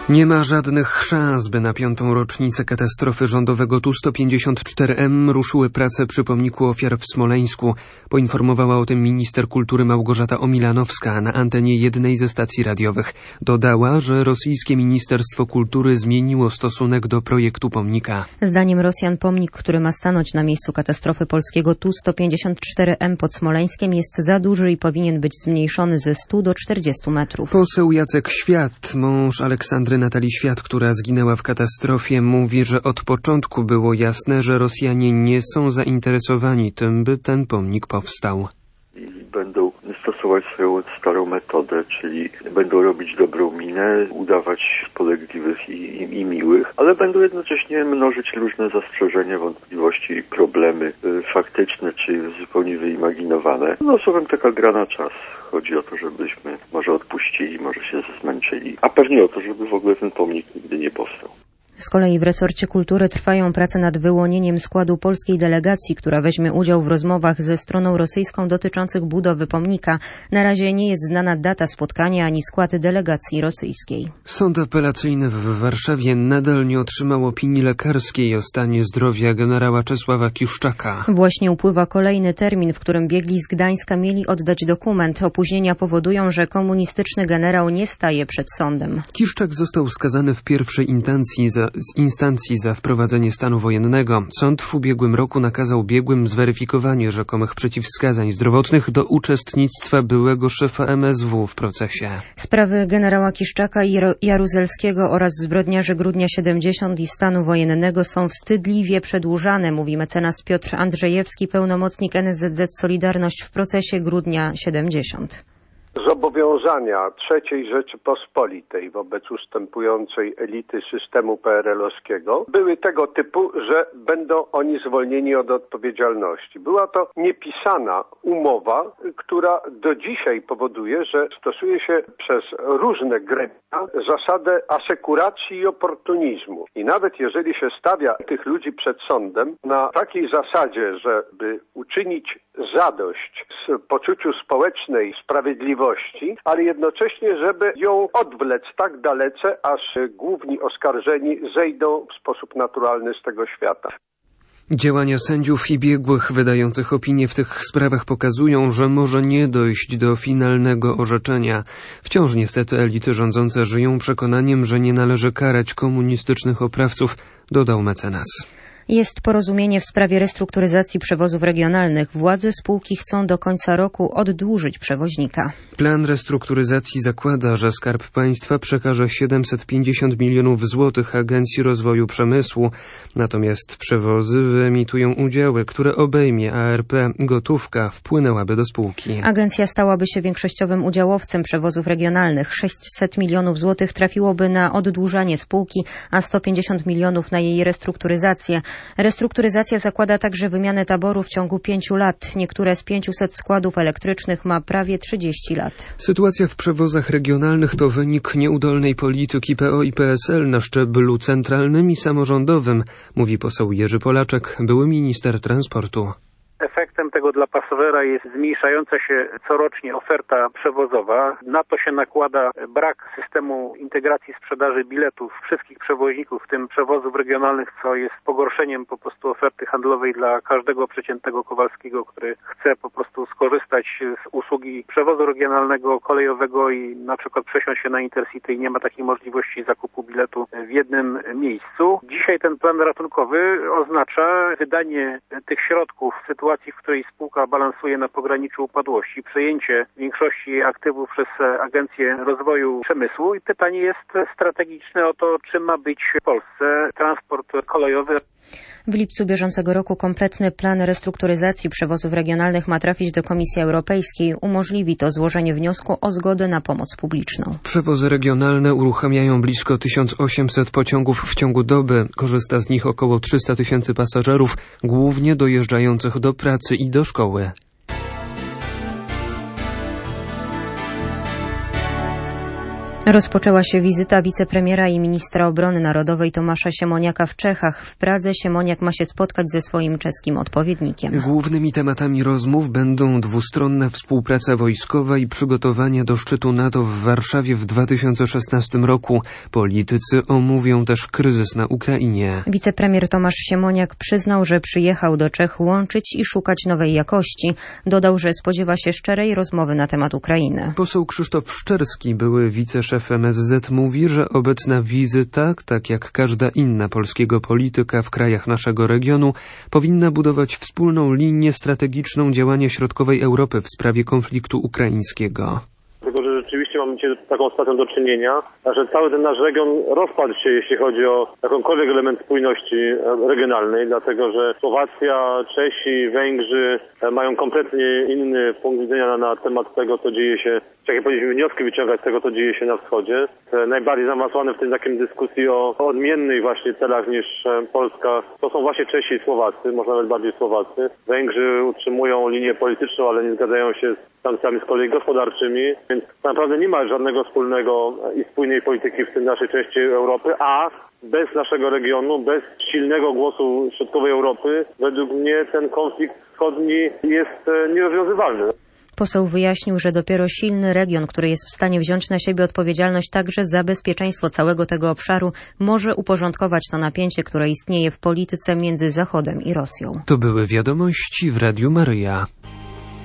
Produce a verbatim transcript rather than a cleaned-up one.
Nie ma żadnych szans, by na piątą rocznicę katastrofy rządowego T U sto pięćdziesiąt cztery M ruszyły prace przy pomniku ofiar w Smoleńsku. Poinformowała o tym minister kultury Małgorzata Omilanowska na antenie jednej ze stacji radiowych. Dodała, że rosyjskie Ministerstwo Kultury zmieniło stosunek do projektu pomnika. Zdaniem Rosjan pomnik, który ma stanąć na miejscu katastrofy polskiego T U sto pięćdziesiąt cztery M pod Smoleńskiem, jest za duży i powinien być zmniejszony ze stu do czterdziestu metrów. Poseł Jacek Świat, mąż Aleksandry Natalii Świat, która zginęła w katastrofie, mówi, że od początku było jasne, że Rosjanie nie są zainteresowani tym, by ten pomnik powstał. I będą stosować swoją starą metodę, czyli będą robić dobrą minę, udawać polegliwych i, i, i miłych, ale będą jednocześnie mnożyć różne zastrzeżenia, wątpliwości, problemy y, faktyczne czy zupełnie wyimaginowane. No słowem, taka gra na czas. Chodzi o to, żebyśmy może odpuścili, może się zmęczyli, a pewnie o to, żeby w ogóle ten pomnik nigdy nie powstał. Z kolei w resorcie kultury trwają prace nad wyłonieniem składu polskiej delegacji, która weźmie udział w rozmowach ze stroną rosyjską dotyczących budowy pomnika. Na razie nie jest znana data spotkania ani skład delegacji rosyjskiej. Sąd apelacyjny w Warszawie nadal nie otrzymał opinii lekarskiej o stanie zdrowia generała Czesława Kiszczaka. Właśnie upływa kolejny termin, w którym biegli z Gdańska mieli oddać dokument. Opóźnienia powodują, że komunistyczny generał nie staje przed sądem. Kiszczak został skazany w pierwszej instancji za z instancji za wprowadzenie stanu wojennego. Sąd w ubiegłym roku nakazał biegłym zweryfikowanie rzekomych przeciwwskazań zdrowotnych do uczestnictwa byłego szefa M S W w procesie. Sprawy generała Kiszczaka i Jaruzelskiego oraz zbrodniarzy Grudnia siedemdziesiąt i stanu wojennego są wstydliwie przedłużane, mówi mecenas Piotr Andrzejewski, pełnomocnik N S Z Z Solidarność w procesie Grudnia siedemdziesiąt. Zobowiązania trzeciej Rzeczypospolitej wobec ustępującej elity systemu P R L-owskiego były tego typu, że będą oni zwolnieni od odpowiedzialności. Była to niepisana umowa, która do dzisiaj powoduje, że stosuje się przez różne gremia zasadę asekuracji i oportunizmu. I nawet jeżeli się stawia tych ludzi przed sądem na takiej zasadzie, żeby uczynić zadość z poczuciu społecznej sprawiedliwości, ale jednocześnie, żeby ją odwlec tak dalece, aż główni oskarżeni zejdą w sposób naturalny z tego świata. Działania sędziów i biegłych wydających opinie w tych sprawach pokazują, że może nie dojść do finalnego orzeczenia. Wciąż niestety elity rządzące żyją przekonaniem, że nie należy karać komunistycznych oprawców, dodał mecenas. Jest porozumienie w sprawie restrukturyzacji przewozów regionalnych. Władze spółki chcą do końca roku oddłużyć przewoźnika. Plan restrukturyzacji zakłada, że Skarb Państwa przekaże siedemset pięćdziesiąt milionów złotych Agencji Rozwoju Przemysłu. Natomiast przewozy wyemitują udziały, które obejmie A R P. Gotówka wpłynęłaby do spółki. Agencja stałaby się większościowym udziałowcem przewozów regionalnych. sześćset milionów złotych trafiłoby na oddłużanie spółki, a sto pięćdziesiąt milionów na jej restrukturyzację. Restrukturyzacja zakłada także wymianę taboru w ciągu pięciu lat. Niektóre z pięciuset składów elektrycznych ma prawie trzydzieści lat. Sytuacja w przewozach regionalnych to wynik nieudolnej polityki P O i P S L na szczeblu centralnym i samorządowym, mówi poseł Jerzy Polaczek, były minister transportu. Efektem tego dla pasażera jest zmniejszająca się corocznie oferta przewozowa. Na to się nakłada brak systemu integracji sprzedaży biletów wszystkich przewoźników, w tym przewozów regionalnych, co jest pogorszeniem po prostu oferty handlowej dla każdego przeciętnego Kowalskiego, który chce po prostu skorzystać z usługi przewozu regionalnego, kolejowego i na przykład przesiąść się na Intercity i nie ma takiej możliwości zakupu biletu w jednym miejscu. Dzisiaj ten plan ratunkowy oznacza wydanie tych środków w sytuacji, w której spółka balansuje na pograniczu upadłości, przejęcie większości aktywów przez Agencję Rozwoju Przemysłu i pytanie jest strategiczne o to, czym ma być w Polsce transport kolejowy. W lipcu bieżącego roku kompletny plan restrukturyzacji przewozów regionalnych ma trafić do Komisji Europejskiej. Umożliwi to złożenie wniosku o zgodę na pomoc publiczną. Przewozy regionalne uruchamiają blisko tysiąc osiemset pociągów w ciągu doby. Korzysta z nich około trzysta tysięcy pasażerów, głównie dojeżdżających do pracy i do szkoły. Rozpoczęła się wizyta wicepremiera i ministra obrony narodowej Tomasza Siemoniaka w Czechach. W Pradze Siemoniak ma się spotkać ze swoim czeskim odpowiednikiem. Głównymi tematami rozmów będą dwustronna współpraca wojskowa i przygotowania do szczytu NATO w Warszawie w dwa tysiące szesnastym roku. Politycy omówią też kryzys na Ukrainie. Wicepremier Tomasz Siemoniak przyznał, że przyjechał do Czech łączyć i szukać nowej jakości. Dodał, że spodziewa się szczerej rozmowy na temat Ukrainy. Poseł Krzysztof Szczerski, były wiceszef M S Z, mówi, że obecna wizyta, tak jak każda inna polskiego polityka w krajach naszego regionu, powinna budować wspólną linię strategiczną działania środkowej Europy w sprawie konfliktu ukraińskiego. Tylko że rzeczywiście mamy dzisiaj z taką sytuacją do czynienia, że cały ten nasz region rozpadł się, jeśli chodzi o jakąkolwiek element spójności regionalnej, dlatego że Słowacja, Czesi, Węgrzy mają kompletnie inny punkt widzenia na, na temat tego, co dzieje się, jakie powinniśmy wnioski wyciągać z tego, co dzieje się na wschodzie. Najbardziej zaawansowane w tej takim dyskusji o odmiennych właśnie celach niż Polska, to są właśnie Czesi i Słowacy, może nawet bardziej Słowacy. Węgrzy utrzymują linię polityczną, ale nie zgadzają się z sankcjami z kolei gospodarczymi, więc naprawdę nie ma żadnego wspólnego i spójnej polityki w tej naszej części Europy, a bez naszego regionu, bez silnego głosu środkowej Europy, według mnie ten konflikt wschodni jest nierozwiązywalny. Poseł wyjaśnił, że dopiero silny region, który jest w stanie wziąć na siebie odpowiedzialność także za bezpieczeństwo całego tego obszaru, może uporządkować to napięcie, które istnieje w polityce między Zachodem i Rosją. To były wiadomości w Radiu Maryja.